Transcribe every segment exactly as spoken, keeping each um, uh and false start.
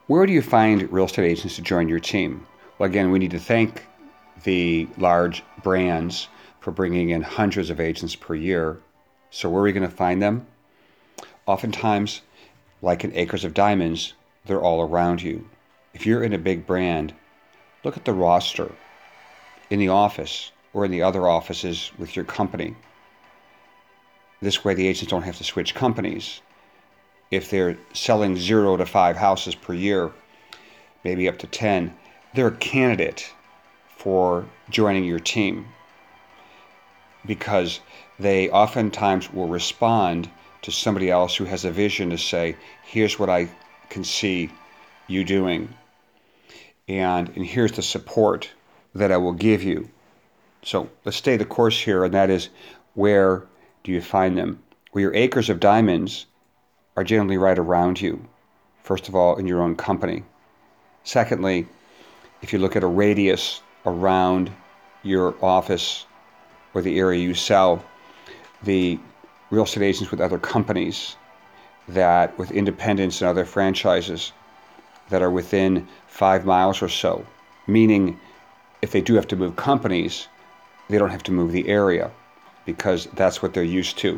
Where do you find real estate agents to join your team? Well, again, we need to thank the large brands for bringing in hundreds of agents per year. So where are we going to find them? Oftentimes, like in Acres of Diamonds, they're all around you. If you're in a big brand, look at the roster in the office or in the other offices with your company. This way the agents don't have to switch companies. If they're selling zero to five houses per year, maybe up to ten, they're a candidate for joining your team because they oftentimes will respond to somebody else who has a vision to say, here's what I can see you doing, and, and here's the support that I will give you. So let's stay the course here, and that is, where do you find them? Well, your acres of diamonds are generally right around you. First of all, in your own company. Secondly, if you look at a radius around your office or the area you sell, the real estate agents with other companies, that with independents and other franchises that are within five miles or so, meaning if they do have to move companies, they don't have to move the area because that's what they're used to.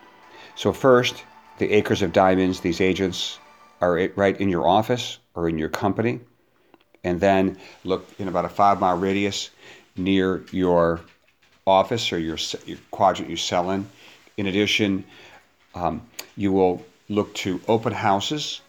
So first, the acres of diamonds, these agents are right in your office or in your company. And then look in about a five mile radius near your office or your, your quadrant you sell in. In addition, um, you will look to open houses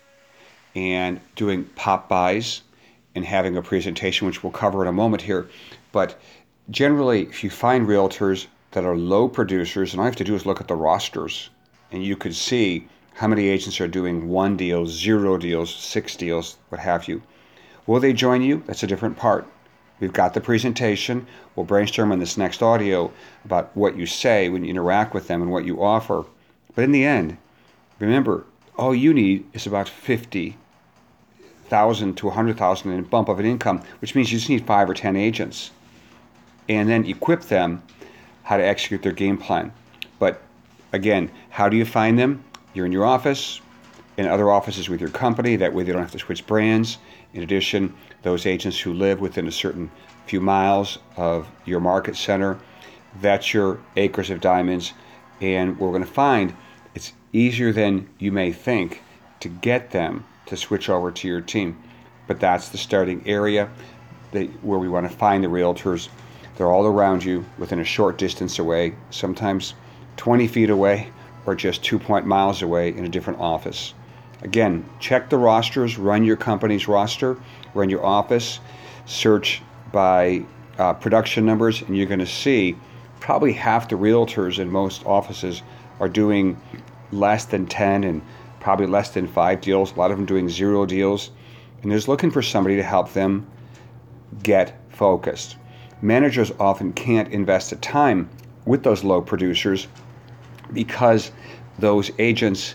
and doing pop buys and having a presentation, which we'll cover in a moment here. But generally, if you find realtors that are low producers, and all you have to do is look at the rosters, and you could see how many agents are doing one deal, zero deals, six deals, what have you. Will they join you? That's a different part. We've got the presentation. We'll brainstorm on this next audio about what you say when you interact with them and what you offer. But in the end, remember, all you need is about fifty thousand to one hundred thousand in a bump of an income, which means you just need five or ten agents. And then equip them how to execute their game plan. But again, how do you find them? You're in your office, in other offices with your company. That way they don't have to switch brands. In addition, those agents who live within a certain few miles of your market center, that's your acres of diamonds. And we're going to find it's easier than you may think to get them to switch over to your team. But that's the starting area that, where we want to find the realtors. They're all around you within a short distance away, sometimes twenty feet away or just two point miles away in a different office. Again, check the rosters, run your company's roster, run your office, search by uh, production numbers, and you're going to see probably half the realtors in most offices are doing less than ten and probably less than five deals, a lot of them doing zero deals, and they're just looking for somebody to help them get focused. Managers often can't invest the time with those low producers because those agents,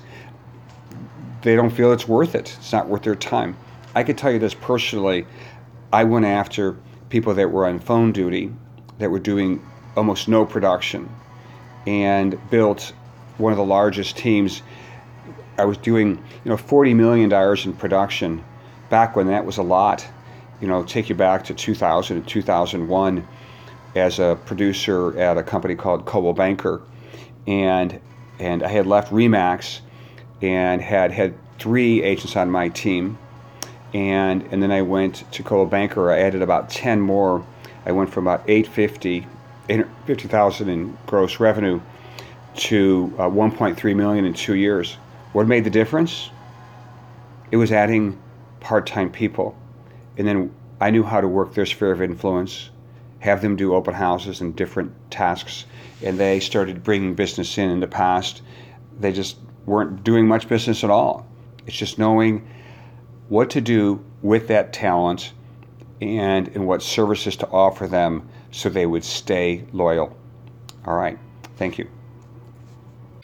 they don't feel it's worth it. It's not worth their time. I could tell you this personally. I went after people that were on phone duty, that were doing almost no production, and built one of the largest teams. I was doing, you know, forty million dollars in production back when that was a lot. You know, take you back to two thousand and two thousand one as a producer at a company called Coldwell Banker. And and I had left Remax and had had three agents on my team. And and then I went to Coldwell Banker. I added about ten more. I went from about eight hundred fifty thousand in gross revenue to uh, one point three million in two years. What made the difference? It was adding part-time people. And then I knew how to work their sphere of influence, have them do open houses and different tasks, and they started bringing business in. In the past, they just weren't doing much business at all. It's just knowing what to do with that talent and, and what services to offer them so they would stay loyal. All right. Thank you.